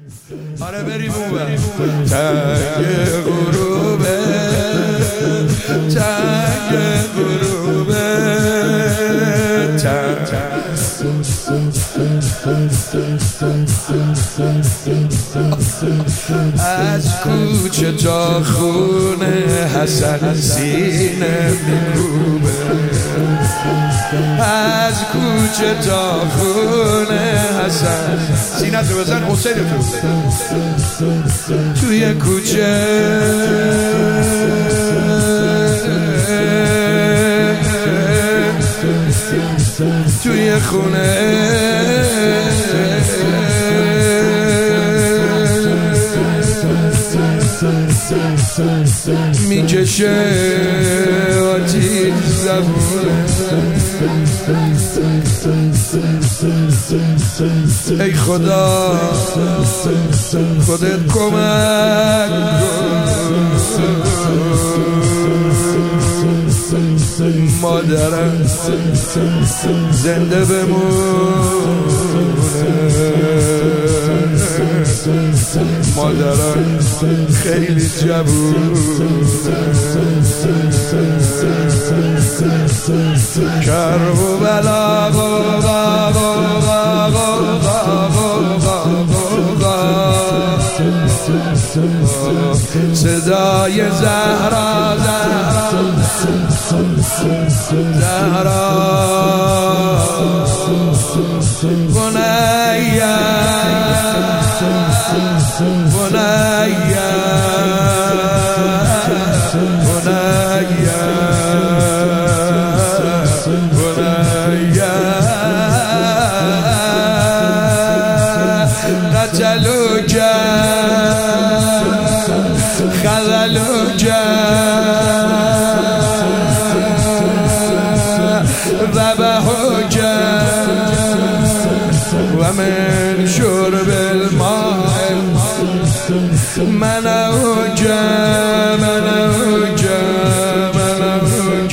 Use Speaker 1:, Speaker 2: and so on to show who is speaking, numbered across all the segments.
Speaker 1: آره بریم اون تنگ غروبه تنگ غروبه از کوچه تا خونه حسن سینه میکوبه از کوچه تا خونه حسن سینه تو بزن حسین تو توی کوچه توی خونه میکشه آتیش زبونه ای خدا خودت کمک مادرم زنده بمونه مادرم خیلی جوونه کرب و بلا صدای زهرا زهرا بنیا بنیا بنیا بنیا قتلوك خذلوك ذبحوك ومن شرب الماء منعوك منعوك منعوك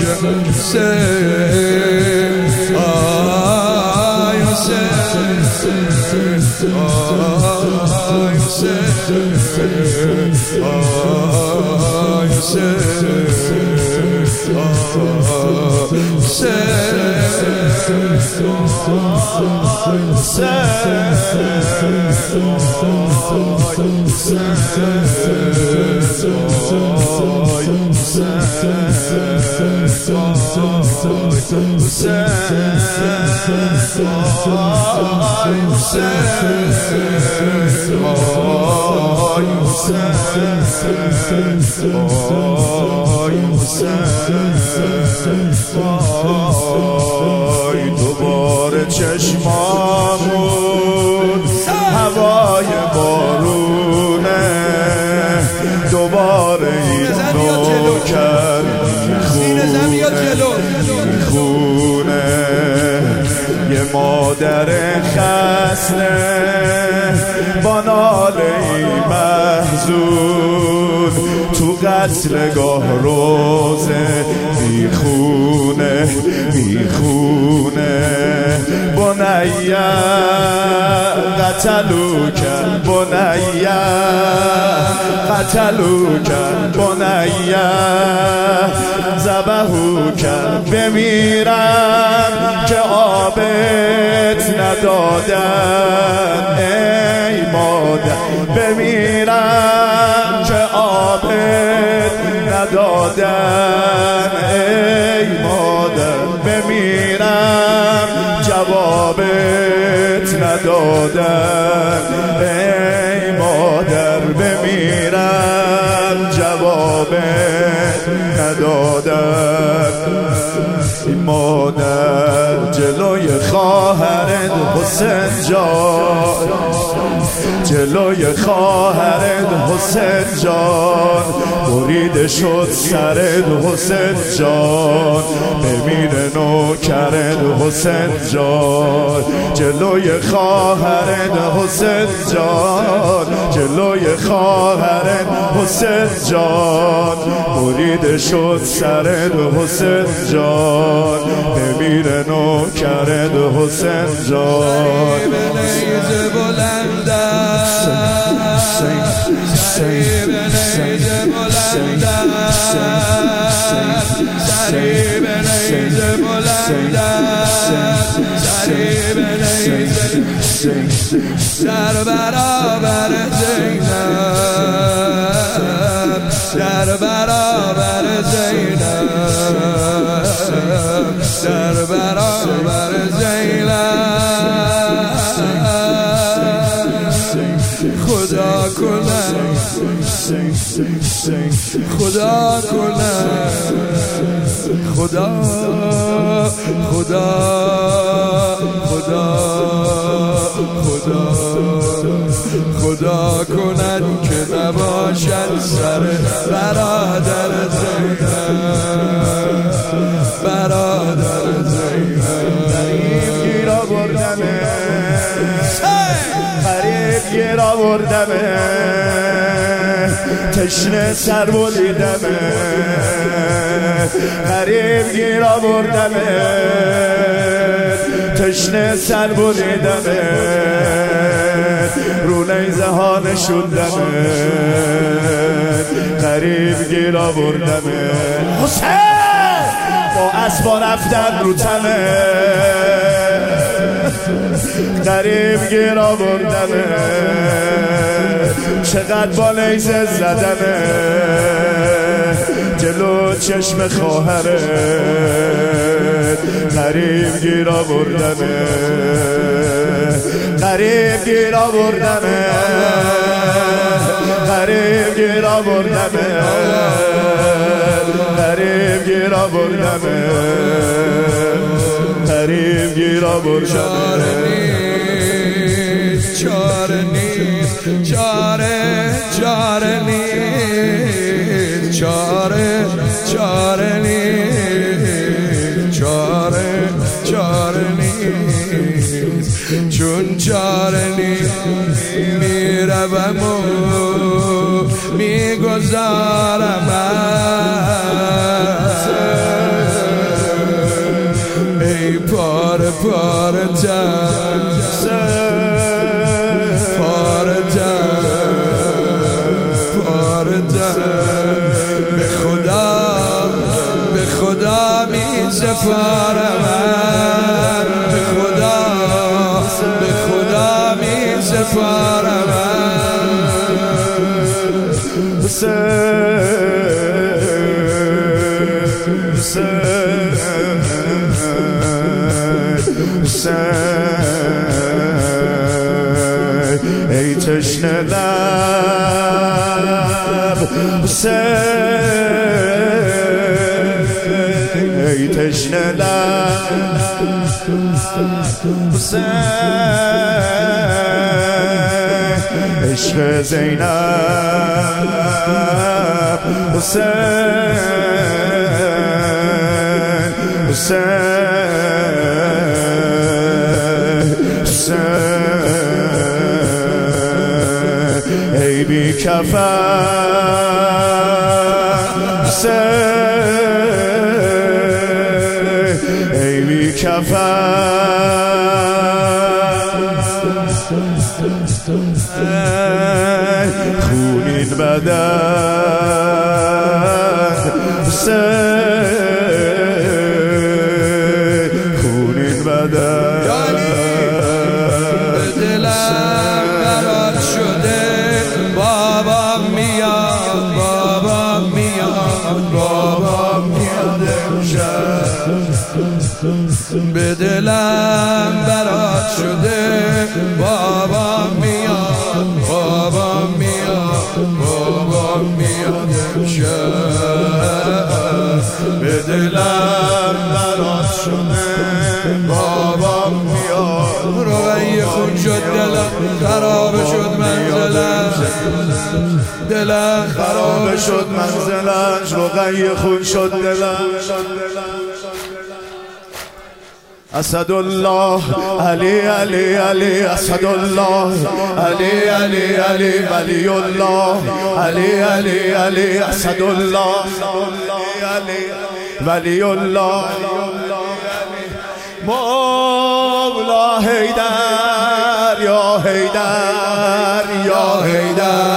Speaker 1: دوباره چشمامون هوای بارونه دوباره این نوکر میخونه یه مادر خسته با ناله محزون تو قتلگاه روزه میخونه میخونه بنیا قتلوکن بنیا قتلوکن بنیا ذبحوکن بمیرم که آبت ندادن ای مادر بمیرم که آبت ندادن ای مادر بمیرم جوابت ندادن ای مادر بمیرم جوابت ندادن این مادر جلوی خواهرت حسین جان جلوی خواهرت حسین جان بریده شد سرت حسین جان بمیره نوکرت حسین جان جلوی خواهرت حسین جان جلوی خواهرت حسین جان بریده شد سرت حسین جان بمیره نوکرت حسین جان سریع به نیزه بلندم سریع به نیزه بلندم سریع به نیزه در برابر زینب در برابر زینب در برابر زینب خدا کنه خدا کنه خدا خدا خدا خدا خدا کند که نباشد سر برادر زینب برادر زینب
Speaker 2: غریب گیر آوردمه غریب گیر آوردمه تشنه سر بریدمه غریب گیر آوردمه تشنه سر بریدمه رو نیزه ها نشوندمه غریب گیر آوردمه حسین با اسبا رفتن رو تنه غریب گیر آوردمه چقدر با نیزه زدمه جلو چشم خواهره غریب گیر آوردمه غریب گیر آوردمه غریب گیر آوردمه غریب گیر آوردمه غریب گیر آوردمه
Speaker 1: چاره نیست چاره چاره نیست چاره چاره نیست چاره چاره نیست چون چاره نیست میروم و میگذارم ای پاره پاره تن به خدا می سپارم به خدا می سپارم
Speaker 2: ای تشنه لب ای تشنه لب عشق زینب حسین ای بی کفن ای بی کفن خونین بدن خونین بدن
Speaker 1: به دلم برات شده بابا میاد بابا میاد بابا میاد به دلم برات شده بابا میاد بابا میاد بابا میاد به دلم برات شده بابا میاد روی خون شد دلم خراب شد منزلم دلم
Speaker 2: خراب شد منزلش روی خون شد دلم اسدالله علی علی علی اسدالله علی علی علی ولی الله علی علی علی اسدالله ولی الله مولا حیدر یا حیدر یا حیدر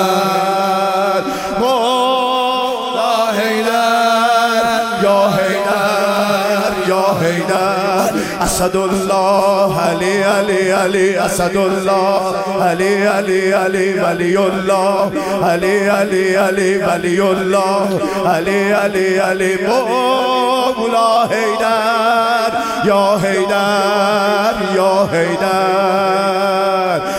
Speaker 2: حیدر اسد الله علی علی علی اسد الله علی علی علی ولی الله علی علی علی ولی الله علی علی علی مولا حیدر یا حیدر یا حیدر